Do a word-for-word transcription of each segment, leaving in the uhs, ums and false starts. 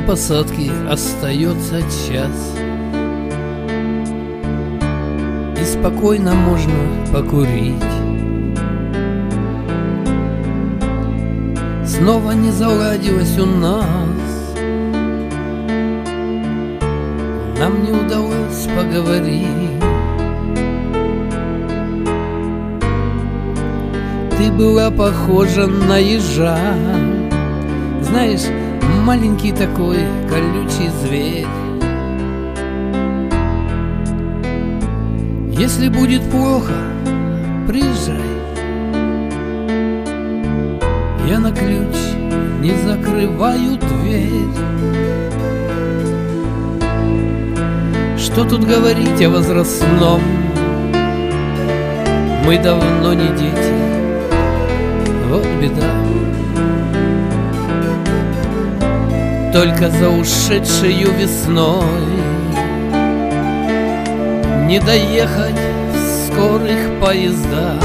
посадки остается час, и спокойно можно покурить. Снова не заладилось у нас, нам не удалось поговорить. Ты была похожа на ежа, знаешь, маленький такой колючий зверь. Если будет плохо, приезжай. Я на ключ не закрываю дверь. Что тут говорить о возрастном? Мы давно не дети, вот беда. Только за ушедшею весной не доехать в скорых поездах.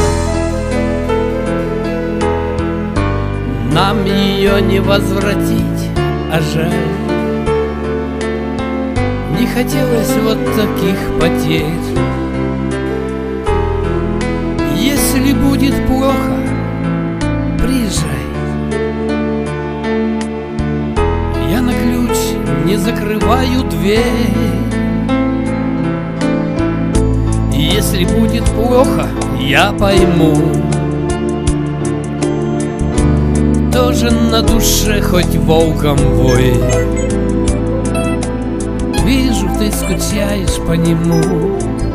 Нам ее не возвратить, а жаль. Не хотелось вот таких потерь. Если будет плохо, приезжай. Я на ключ не закрываю дверь. Если будет плохо, я пойму. Тоже на душе хоть волком вой. Вижу, ты скучаешь по нему.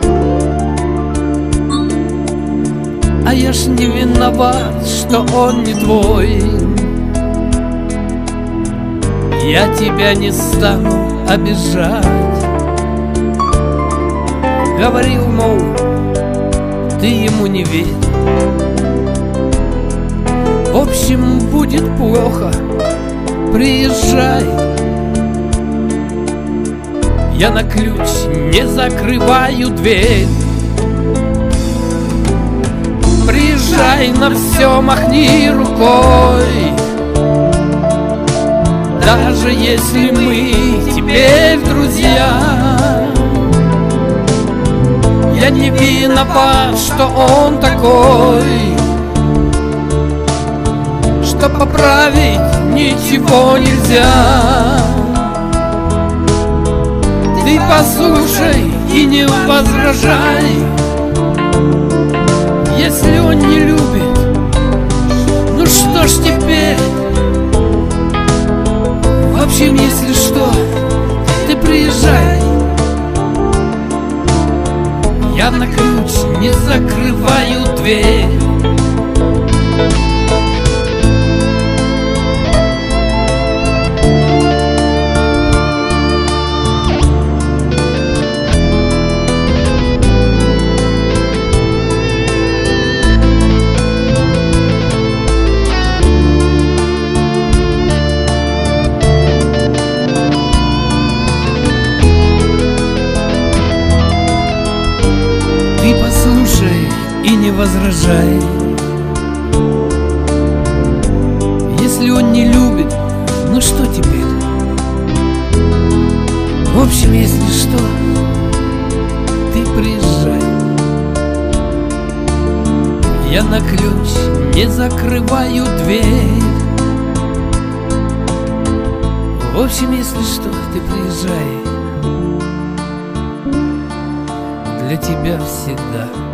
А я ж не виноват, что он не твой. Я тебя не стану обижать. Говорил, мол, ты ему не верь. В общем, будет плохо, приезжай. Я на ключ не закрываю дверь. Приезжай, на все махни рукой. Даже если мы теперь друзья, я не виноват, что он такой. Что поправить ничего нельзя. Ты послушай и не возражай. Если он не любит, ну что ж теперь? В общем, если что, ты приезжай. Я на ключ не закрываю дверь. Ты послушай и не возражай. Если он не любит, ну что теперь? В общем, если что, ты приезжай. Я на ключ не закрываю дверь. В общем, если что, ты приезжай. Для тебя всегда